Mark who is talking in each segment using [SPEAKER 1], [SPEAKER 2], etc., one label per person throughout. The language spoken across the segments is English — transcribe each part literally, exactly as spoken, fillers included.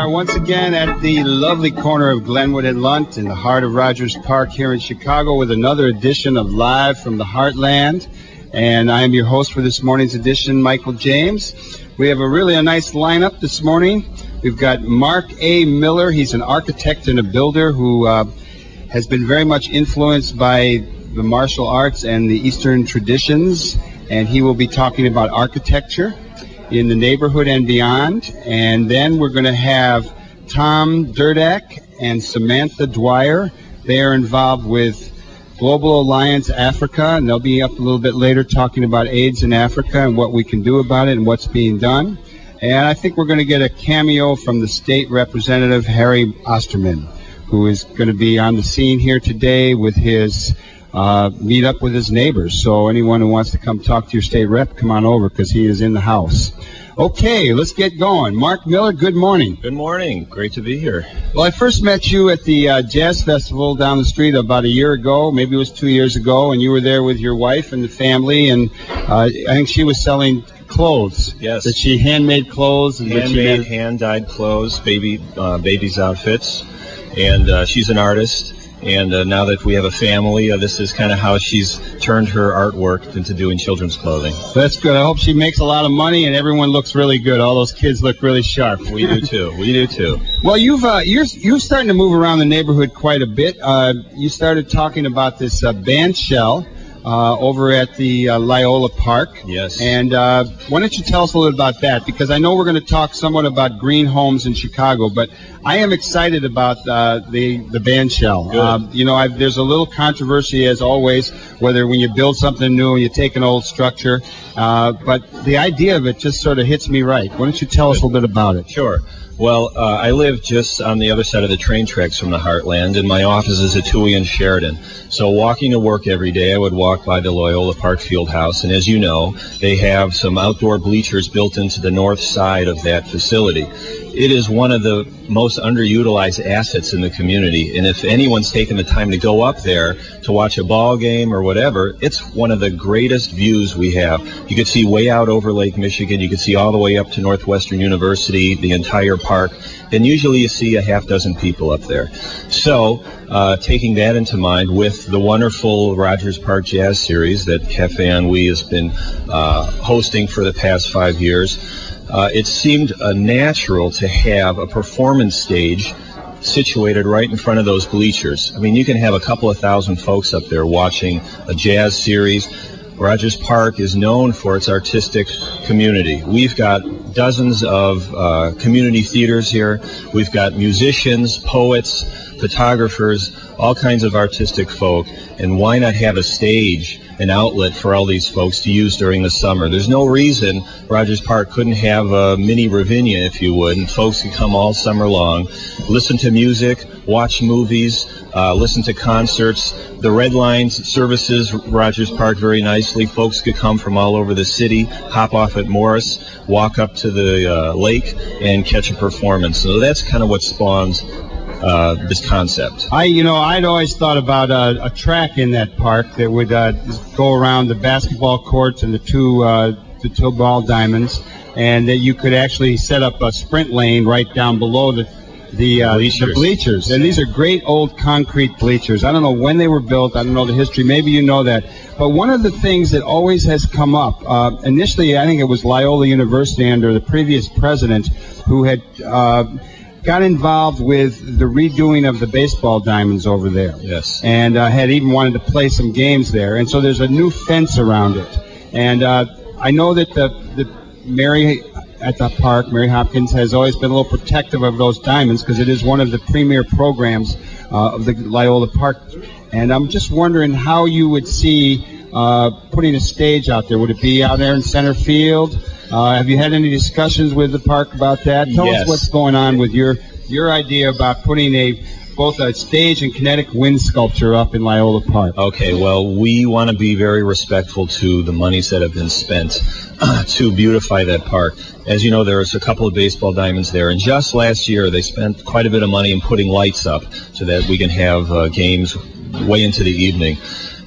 [SPEAKER 1] are once again at the lovely corner of Glenwood and Lunt in the heart of Rogers Park here in Chicago with another edition of Live from the Heartland. And I am your host for this morning's edition, Michael James. We have a really a nice lineup this morning. We've got Mark A. Miller. He's an architect and a builder who uh, has been very much influenced by the martial arts and the Eastern traditions. And he will be talking about architecture in the neighborhood and beyond. And then we're going to have Tom Durdak and Samantha Dwyer. They are involved with Global Alliance Africa, and they'll be up a little bit later talking about AIDS in Africa and what we can do about it and what's being done. And I think we're going to get a cameo from the state representative, Harry Osterman, who is going to be on the scene here today with his uh, meet up with his neighbors. So anyone who wants to come talk to your state rep, come on over because he is in the house. Okay, let's get going. Mark Miller, good morning.
[SPEAKER 2] Good morning. Great to be here.
[SPEAKER 1] Well, I first met you at the uh, Jazz Festival down the street about a year ago, maybe it was two years ago, and you were there with your wife and the family, and uh, I think she was selling clothes.
[SPEAKER 2] Yes.
[SPEAKER 1] That she handmade clothes. And
[SPEAKER 2] Handmade,
[SPEAKER 1] that she
[SPEAKER 2] hand-dyed clothes, baby, uh, babies' outfits, and uh, she's an artist. And uh, now that we have a family, uh, this is kind of how she's turned her artwork into doing children's clothing.
[SPEAKER 1] That's good. I hope she makes a lot of money and everyone looks really good. All those kids look really sharp.
[SPEAKER 2] We do too. We do too.
[SPEAKER 1] Well, you've uh, you're you're starting to move around the neighborhood quite a bit. Uh, you started talking about this uh, band shell uh, over at the uh, Loyola Park.
[SPEAKER 2] Yes.
[SPEAKER 1] And uh, why don't you tell us a little about that? Because I know we're going to talk somewhat about green homes in Chicago, but I am excited about uh, the the band shell. Um, you know, I've, there's a little controversy, as always, whether when you build something new and you take an old structure, uh, but the idea of it just sort of hits me right. Why don't you tell us a little bit about it?
[SPEAKER 2] Sure. Well, uh, I live just on the other side of the train tracks from the Heartland, and my office is at Touhy and Sheridan. So walking to work every day, I would walk by the Loyola Park Field House, and as you know, they have some outdoor bleachers built into the north side of that facility. It is one of the most underutilized assets in the community, and if anyone's taken the time to go up there to watch a ball game or whatever, it's one of the greatest views we have. You can see way out over Lake Michigan, you can see all the way up to Northwestern University, the entire park, and usually you see a half dozen people up there. So, uh, taking that into mind with the wonderful Rogers Park Jazz Series that Cafe Ennui has been uh, hosting for the past five years, Uh, it seemed uh, natural to have a performance stage situated right in front of those bleachers. I mean, you can have a couple of thousand folks up there watching a jazz series. Rogers Park is known for its artistic community. We've got dozens of uh, community theaters here. We've got musicians, poets, photographers, all kinds of artistic folk. And why not have a stage, an outlet for all these folks to use during the summer? There's no reason Rogers Park couldn't have a mini Ravinia, if you would, and folks could come all summer long, listen to music, watch movies, uh, listen to concerts. The Red Line services Rogers Park very nicely. Folks could come from all over the city, hop off at Morris, walk up to the uh, lake, and catch a performance. So that's kind of what spawns Uh, this concept.
[SPEAKER 1] I, you know, I'd always thought about a, a track in that park that would uh, go around the basketball courts and the two uh, the two ball diamonds, and that you could actually set up a sprint lane right down below the the, uh,
[SPEAKER 2] bleachers.
[SPEAKER 1] the bleachers. And these are great old concrete bleachers. I don't know when they were built. I don't know the history. Maybe you know that. But one of the things that always has come up, uh, initially I think it was Loyola University under the previous president who had uh, got involved with the redoing of the baseball diamonds over there.
[SPEAKER 2] Yes.
[SPEAKER 1] And uh, had even wanted to play some games there. And so there's a new fence around it. And uh, I know that the, the Mary at the park, Mary Hopkins, has always been a little protective of those diamonds because it is one of the premier programs uh, of the Loyola Park. And I'm just wondering how you would see uh, putting a stage out there. Would it be out there in center field? Uh, have you had any discussions with the park about that? Tell
[SPEAKER 2] yes.
[SPEAKER 1] us what's going on with your your idea about putting a both a stage and kinetic wind sculpture up in Loyola Park.
[SPEAKER 2] Okay, well, we want to be very respectful to the monies that have been spent uh, to beautify that park. As you know, there's a couple of baseball diamonds there, and just last year they spent quite a bit of money in putting lights up so that we can have uh, games way into the evening.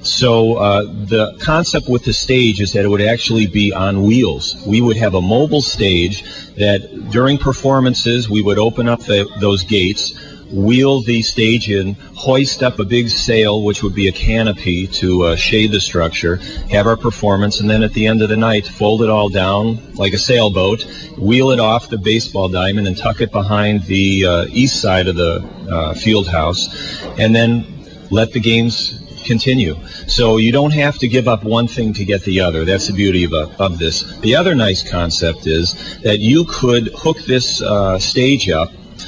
[SPEAKER 2] So uh, the concept with the stage is that it would actually be on wheels. We would have a mobile stage that during performances we would open up the, those gates, wheel the stage in, hoist up a big sail, which would be a canopy to uh, shade the structure, have our performance, and then at the end of the night fold it all down like a sailboat, wheel it off the baseball diamond and tuck it behind the uh, east side of the uh, field house, and then let the games continue. So you don't have to give up one thing to get the other. That's the beauty of, of this. The other nice concept is that you could hook this uh, stage up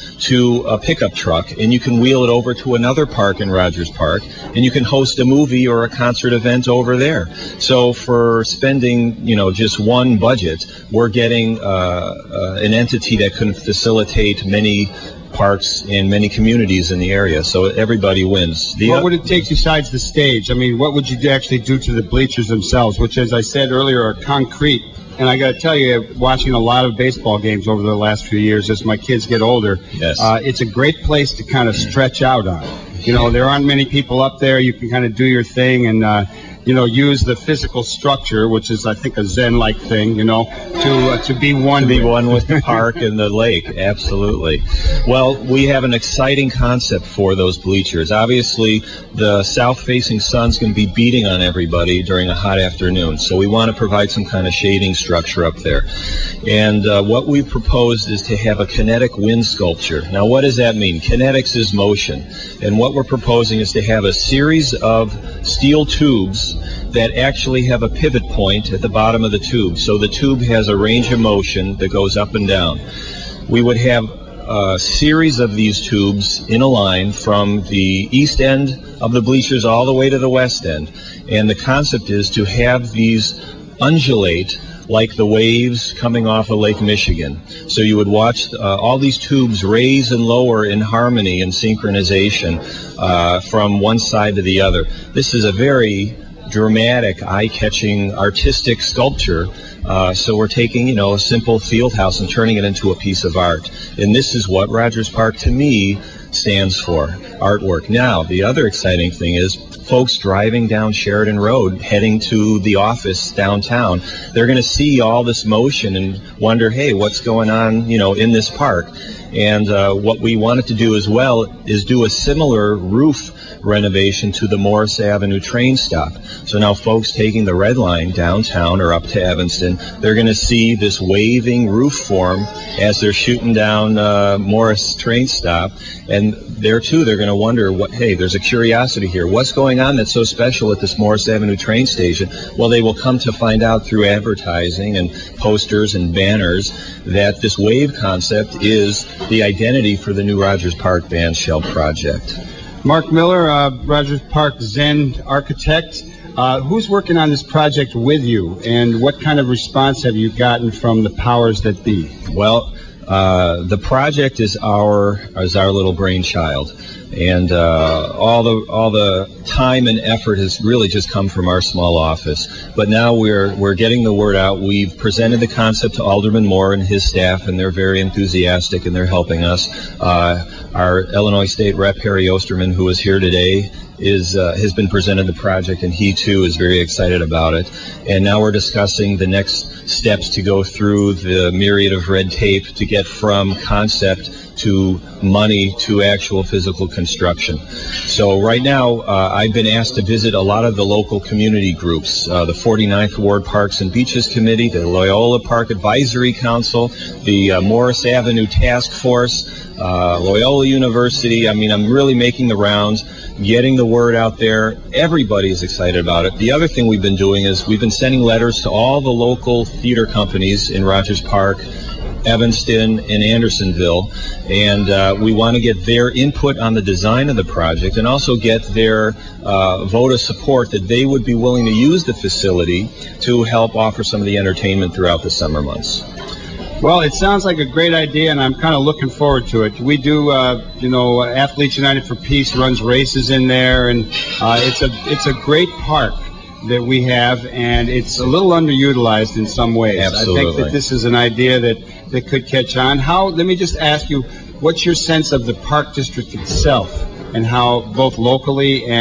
[SPEAKER 2] to a pickup truck, and you can wheel it over to another park in Rogers Park, and you can host a movie or a concert event over there. So for spending, you know, just one budget, we're getting uh, uh, an entity that can facilitate many parks in many communities in the area, so everybody wins. The
[SPEAKER 1] what would it take besides the stage? I mean, what would you actually do to the bleachers themselves, which, as I said earlier, are concrete? And I got to tell you, watching a lot of baseball games over the last few years as my kids get older,
[SPEAKER 2] yes.
[SPEAKER 1] uh, it's a great place to kind of stretch out on. You know, there aren't many people up there. You can kind of do your thing and, uh, you know, use the physical structure, which is, I think, a Zen-like thing, you know, to uh, to be one
[SPEAKER 2] to be
[SPEAKER 1] with.
[SPEAKER 2] one with the park and the lake. Absolutely. Well, we have an exciting concept for those bleachers. Obviously, the south-facing sun's going to be beating on everybody during a hot afternoon, so we want to provide some kind of shading structure up there. And uh, what we proposed is to have a kinetic wind sculpture. Now, what does that mean? Kinetics is motion, and what we're proposing is to have a series of steel tubes that actually have a pivot point at the bottom of the tube. So the tube has a range of motion that goes up and down. We would have a series of these tubes in a line from the east end of the bleachers all the way to the west end. And the concept is to have these undulate like the waves coming off of Lake Michigan. So you would watch uh, all these tubes raise and lower in harmony and synchronization uh, from one side to the other. This is a very dramatic, eye-catching, artistic sculpture. Uh, so we're taking, you know, a simple field house and turning it into a piece of art. And this is what Rogers Park, to me, stands for, artwork. Now, the other exciting thing is folks driving down Sheridan Road, heading to the office downtown, they're going to see all this motion and wonder, hey, what's going on, you know, in this park? And uh, what we wanted to do as well is do a similar roof renovation to the Morris Avenue train stop. So now folks taking the Red Line downtown or up to Evanston, they're going to see this waving roof form as they're shooting down uh, Morris train stop. And there, too, they're going to wonder, what, hey, there's a curiosity here. What's going on that's so special at this Morris Avenue train station? Well, they will come to find out through advertising and posters and banners that this wave concept is the identity for the new Rogers Park Band Shell project.
[SPEAKER 1] Mark Miller, uh, Rogers Park Zen architect. Uh, who's working on this project with you, and what kind of response have you gotten from the powers that be?
[SPEAKER 2] Well, uh, the project is our is our little brainchild, and uh, all the all the time and effort has really just come from our small office. But now we're we're getting the word out. We've presented the concept to Alderman Moore and his staff, and they're very enthusiastic, and they're helping us. Uh, our Illinois State Rep Harry Osterman, who is here today, is uh, has been presented the project, and he too is very excited about it. And now we're discussing the next steps to go through the myriad of red tape to get from concept to money to actual physical construction. So right now, uh, I've been asked to visit a lot of the local community groups, uh, the forty-ninth Ward Parks and Beaches Committee, the Loyola Park Advisory Council, the uh, Morris Avenue Task Force, uh, Loyola University. I mean, I'm really making the rounds, getting the word out there. Everybody is excited about it. The other thing we've been doing is we've been sending letters to all the local theater companies in Rogers Park, Evanston, and Andersonville, and uh, we want to get their input on the design of the project and also get their uh, vote of support that they would be willing to use the facility to help offer some of the entertainment throughout the summer months.
[SPEAKER 1] Well, it sounds like a great idea, and I'm kind of looking forward to it. We do, uh, you know, Athletes United for Peace runs races in there, and uh, it's a it's a great park that we have, and it's a little underutilized in some ways.
[SPEAKER 2] Absolutely.
[SPEAKER 1] I think that this is an idea that, that could catch on. How? Let me just ask you, what's your sense of the Park District itself, and how both locally and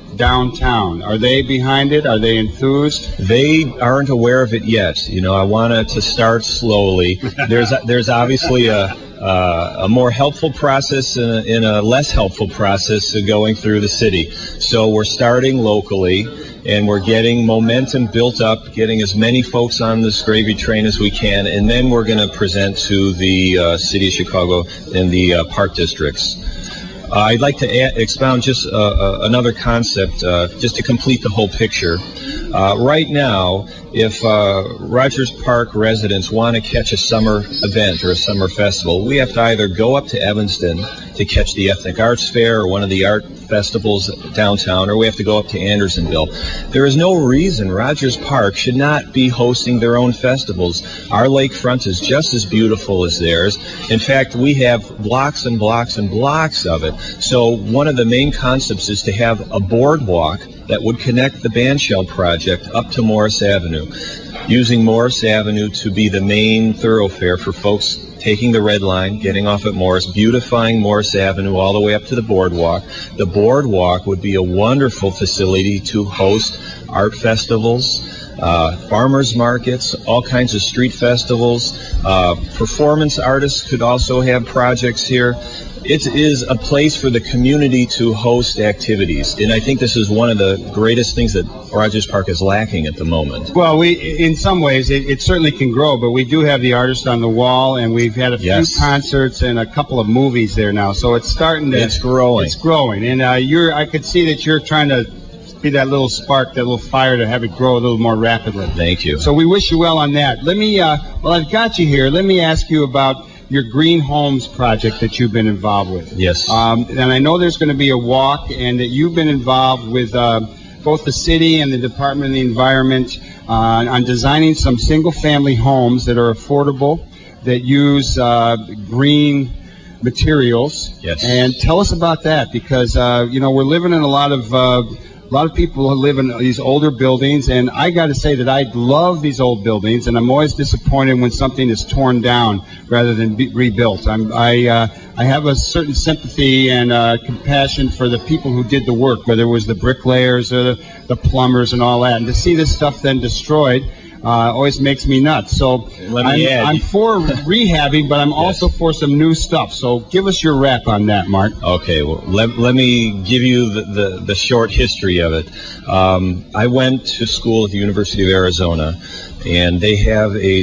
[SPEAKER 1] downtown. Are they behind it? Are they enthused?
[SPEAKER 2] They aren't aware of it yet. You know, I wanted to start slowly. There's there's obviously a uh, a more helpful process and a, and a less helpful process going through the city. So we're starting locally, and we're getting momentum built up, getting as many folks on this gravy train as we can, and then we're going to present to the uh, city of Chicago and the uh, park districts. Uh, I'd like to add, expound just uh, uh, another concept, uh, just to complete the whole picture. Uh, right now, if uh, Rogers Park residents want to catch a summer event or a summer festival, we have to either go up to Evanston to catch the Ethnic Arts Fair or one of the art festivals downtown, or we have to go up to Andersonville. There is no reason Rogers Park should not be hosting their own festivals. Our lakefront is just as beautiful as theirs. In fact, we have blocks and blocks and blocks of it. So one of the main concepts is to have a boardwalk that would connect the Bandshell project up to Morris Avenue, using Morris Avenue to be the main thoroughfare for folks taking the red line, getting off at Morris, beautifying Morris Avenue all the way up to the boardwalk. The boardwalk would be a wonderful facility to host art festivals, uh, farmers markets, all kinds of street festivals. Uh, performance artists could also have projects here. It is a place for the community to host activities, and I think this is one of the greatest things that Rogers Park is lacking at the moment.
[SPEAKER 1] Well, we, in some ways, it, it certainly can grow, but we do have the artist on the wall, and we've had a few
[SPEAKER 2] yes.
[SPEAKER 1] concerts and a couple of movies there now, so it's starting to...
[SPEAKER 2] It's growing.
[SPEAKER 1] It's growing, and uh, you're, I could see that you're trying to be that little spark, that little fire to have it grow a little more rapidly.
[SPEAKER 2] Thank you.
[SPEAKER 1] So we wish you well on that. Let me, uh, well, I've got you here. Let me ask you about your Green Homes project that you've been involved with.
[SPEAKER 2] Yes.
[SPEAKER 1] Um, and I know there's going to be a walk, and that you've been involved with uh, both the city and the Department of the Environment uh, on designing some single-family homes that are affordable, that use uh, green materials.
[SPEAKER 2] Yes.
[SPEAKER 1] And tell us about that, because uh, you know, we're living in a lot of uh, a lot of people who live in these older buildings, and I got to say that I love these old buildings, and I'm always disappointed when something is torn down rather than be rebuilt. I'm, I uh, I have a certain sympathy and uh, compassion for the people who did the work, whether it was the bricklayers or the, the plumbers and all that, and to see this stuff then destroyed Uh, always makes me nuts. So
[SPEAKER 2] Let me
[SPEAKER 1] I'm,
[SPEAKER 2] add.
[SPEAKER 1] I'm for rehabbing, but I'm also yes. for some new stuff. So give us your wrap on that, Mark.
[SPEAKER 2] Okay, well, let, let me give you the, the, the short history of it. Um, I went to school at the University of Arizona, and they have a,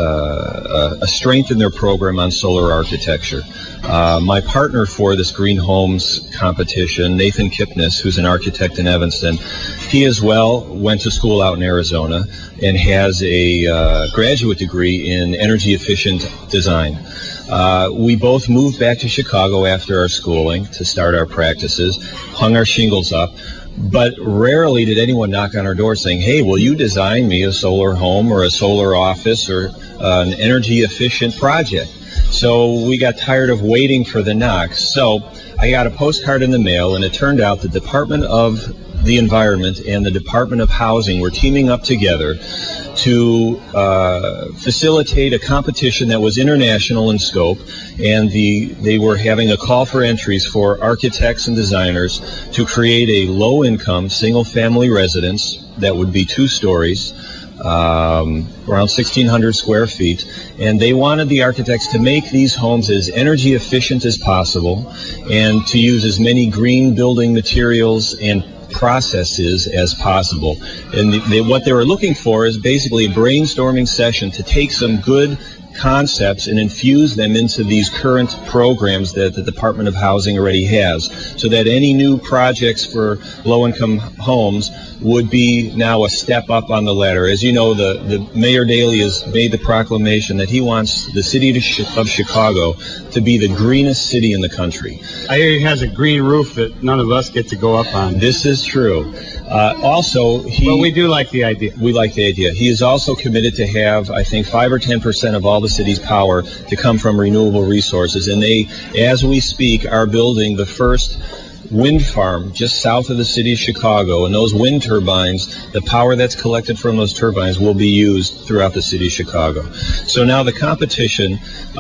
[SPEAKER 2] uh, a strength in their program on solar architecture. Uh, my partner for this Green Homes competition, Nathan Kipnis, who's an architect in Evanston, he as well went to school out in Arizona and has a uh, graduate degree in energy efficient design. Uh, we both moved back to Chicago after our schooling to start our practices, hung our shingles up, but rarely did anyone knock on our door saying, hey, will you design me a solar home or a solar office or uh, an energy efficient project? So we got tired of waiting for the knock. So I got a postcard in the mail, and it turned out the Department of the Environment and the Department of Housing were teaming up together to uh, facilitate a competition that was international in scope, and the they were having a call for entries for architects and designers to create a low-income single-family residence that would be two stories, um, around sixteen hundred square feet, and they wanted the architects to make these homes as energy efficient as possible and to use as many green building materials and processes as possible. And they, what they were looking for is basically a brainstorming session to take some good concepts and infuse them into these current programs that the Department of Housing already has, so that any new projects for low-income homes would be now a step up on the ladder. As you know, the, the Mayor Daley has made the proclamation that he wants the city of Chicago to be the greenest city in the country.
[SPEAKER 1] I hear he has a green roof that none of us get to go up on.
[SPEAKER 2] This is true. Uh, also, he...
[SPEAKER 1] But we do like the idea.
[SPEAKER 2] We like the idea. He is also committed to have, I think, five or ten percent of all the city's power to come from renewable resources. And they, as we speak, are building the first wind farm just south of the city of Chicago, and those wind turbines, the power that's collected from those turbines will be used throughout the city of Chicago. So now the competition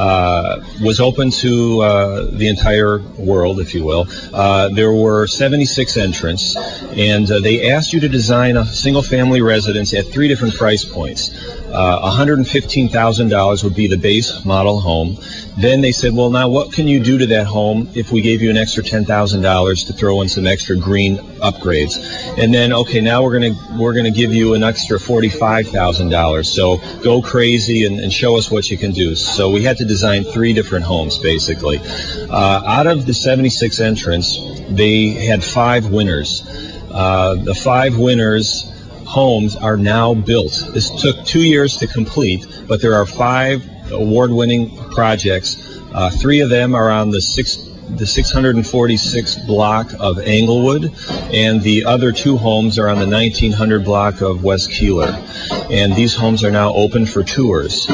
[SPEAKER 2] uh, was open to uh, the entire world, if you will. Uh, there were seventy-six entrants, and uh, they asked you to design a single-family residence at three different price points. Uh, one hundred fifteen thousand dollars would be the base model home. Then they said, well, now what can you do to that home if we gave you an extra ten thousand dollars to throw in some extra green upgrades? And then, okay, now we're going to we're going to give you an extra forty-five thousand dollars. So go crazy and, and show us what you can do. So we had to design three different homes, basically. Uh, out of the seventy-six entrants, they had five winners. Uh, the five winners homes are now built. This took two years to complete, but there are five award-winning projects. Uh, three of them are on the six, the six hundred forty-six block of Englewood, and the other two homes are on the nineteen hundred block of West Keeler. And these homes are now open for tours.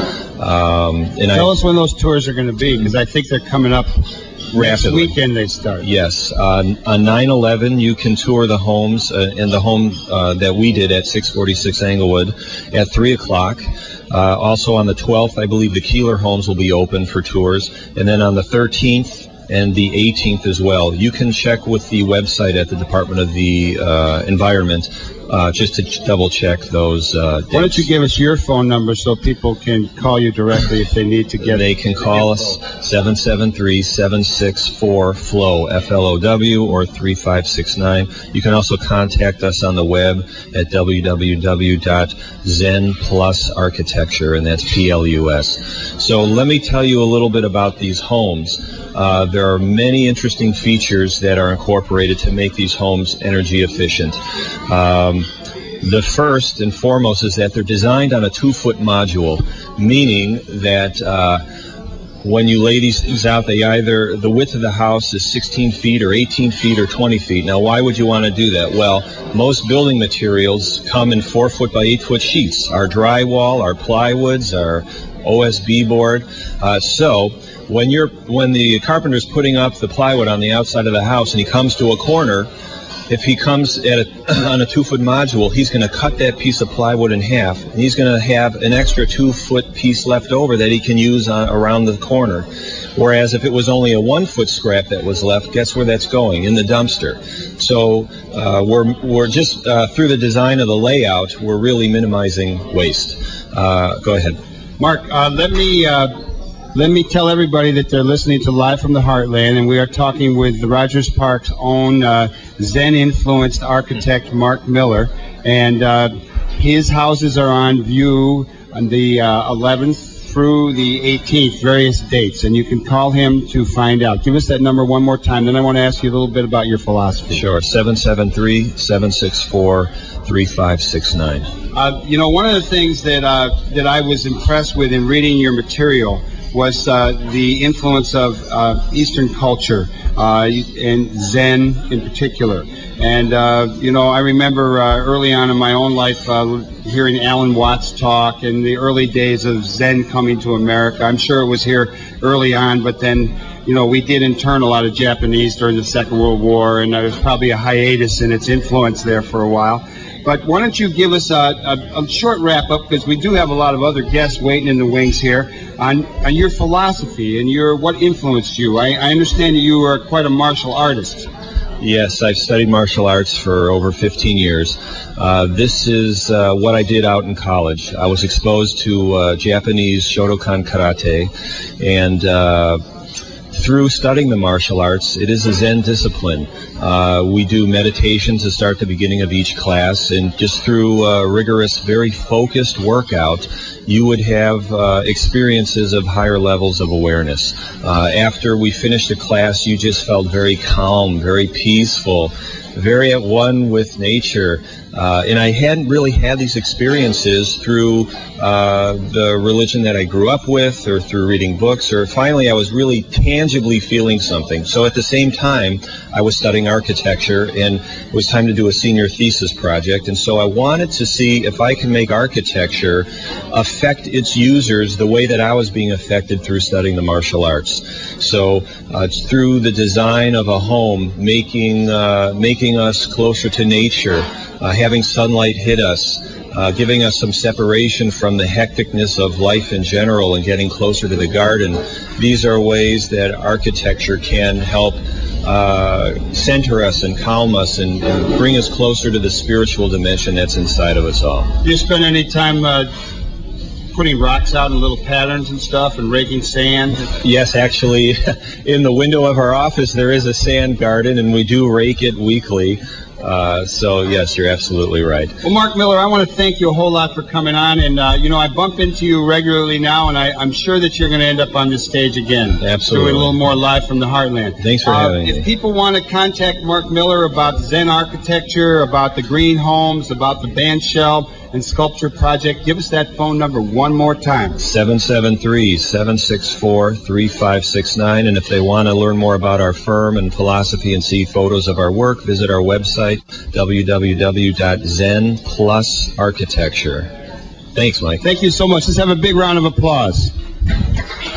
[SPEAKER 2] Um, and
[SPEAKER 1] Tell
[SPEAKER 2] I,
[SPEAKER 1] us when those tours are going to be, because I think they're coming up. Next
[SPEAKER 2] rapidly.
[SPEAKER 1] weekend they start.
[SPEAKER 2] Yes. Uh, on nine eleven, you can tour the homes, uh, in the home uh, that we did at six forty-six Englewood at three o'clock. Uh, also on the twelfth, I believe the Keeler homes will be open for tours. And then on the thirteenth and the eighteenth as well. You can check with the website at the Department of the uh, Environment uh, just to ch- double check those uh, dates.
[SPEAKER 1] Why don't you give us your phone number so people can call you directly if they need to get
[SPEAKER 2] They can call us seven seven three, seven six four, F L O W, F L O W, or three five six nine. You can also contact us on the web at w w w dot zen plus architecture, and that's P L U S. So let me tell you a little bit about these homes. Uh, there are many interesting features that are incorporated to make these homes energy efficient. Um, the first and foremost is that they're designed on a two-foot module, meaning that uh, when you lay these things out, they either, the width of the house is sixteen feet or eighteen feet or twenty feet. Now, why would you want to do that? Well, most building materials come in four foot by eight foot sheets. Our drywall, our plywoods, our O S B board. Uh, so, when you're, when the carpenter's putting up the plywood on the outside of the house and he comes to a corner, if he comes at a, on a two-foot module, he's going to cut that piece of plywood in half, and he's going to have an extra two-foot piece left over that he can use on, around the corner. Whereas if it was only a one-foot scrap that was left, guess where that's going? In the dumpster. So uh, we're we're just uh, through the design of the layout, we're really minimizing waste. Uh, go ahead,
[SPEAKER 1] Mark. Uh, let me. Uh Let me tell everybody that they're listening to Live from the Heartland, and we are talking with the Rogers Park's own uh, Zen-influenced architect, Mark Miller. And uh, his houses are on view on the uh, eleventh through the eighteenth, various dates. And you can call him to find out. Give us that number one more time, then I want to ask you a little bit about your philosophy.
[SPEAKER 2] Sure, seven seven three, seven six four, three five six nine.
[SPEAKER 1] Uh, you know, one of the things that, uh, that I was impressed with in reading your material was uh, the influence of uh, Eastern culture uh, and Zen in particular. And, uh, you know, I remember uh, early on in my own life uh, hearing Alan Watts talk in the early days of Zen coming to America. I'm sure it was here early on, but then, you know, we did intern a lot of Japanese during the Second World War, and there was probably a hiatus in its influence there for a while. But why don't you give us a, a, a short wrap-up, because we do have a lot of other guests waiting in the wings here, on, on your philosophy and your what influenced you. I, I understand that you are quite a martial artist.
[SPEAKER 2] Yes, I've studied martial arts for over fifteen years. Uh, this is uh, what I did out in college. I was exposed to uh, Japanese Shotokan karate, and uh, through studying the martial arts, it is a Zen discipline. Uh, we do meditation to start the beginning of each class, and just through uh, rigorous, very focused workout, you would have uh, experiences of higher levels of awareness. Uh, after we finished a class, you just felt very calm, very peaceful, very at one with nature. Uh, and I hadn't really had these experiences through uh, the religion that I grew up with, or through reading books, or finally I was really tangibly feeling something. So at the same time, I was studying architecture, and it was time to do a senior thesis project. And so I wanted to see if I can make architecture affect its users the way that I was being affected through studying the martial arts. So uh, through the design of a home, making uh, making us closer to nature, uh, having sunlight hit us, Uh, giving us some separation from the hecticness of life in general and getting closer to the garden. These are ways that architecture can help uh, center us and calm us and, and bring us closer to the spiritual dimension that's inside of us all.
[SPEAKER 1] Do you spend any time uh, putting rocks out in little patterns and stuff and raking sand?
[SPEAKER 2] Yes, actually, in the window of our office there is a sand garden, and we do rake it weekly. Uh, so, yes, you're absolutely right.
[SPEAKER 1] Well, Mark Miller, I want to thank you a whole lot for coming on. And, uh, you know, I bump into you regularly now, and I, I'm sure that you're going to end up on this stage again.
[SPEAKER 2] Absolutely.
[SPEAKER 1] Doing a little more live from the Heartland.
[SPEAKER 2] Thanks for
[SPEAKER 1] uh,
[SPEAKER 2] having
[SPEAKER 1] if
[SPEAKER 2] me.
[SPEAKER 1] If people want to contact Mark Miller about Zen architecture, about the green homes, about the band shell and sculpture project, give us that phone number one more time.
[SPEAKER 2] seven seven three, seven six four, three five six nine. And if they want to learn more about our firm and philosophy and see photos of our work, visit our website, w w w dot zen plus architecture. Thanks, Mike.
[SPEAKER 1] Thank you so much. Let's have a big round of applause.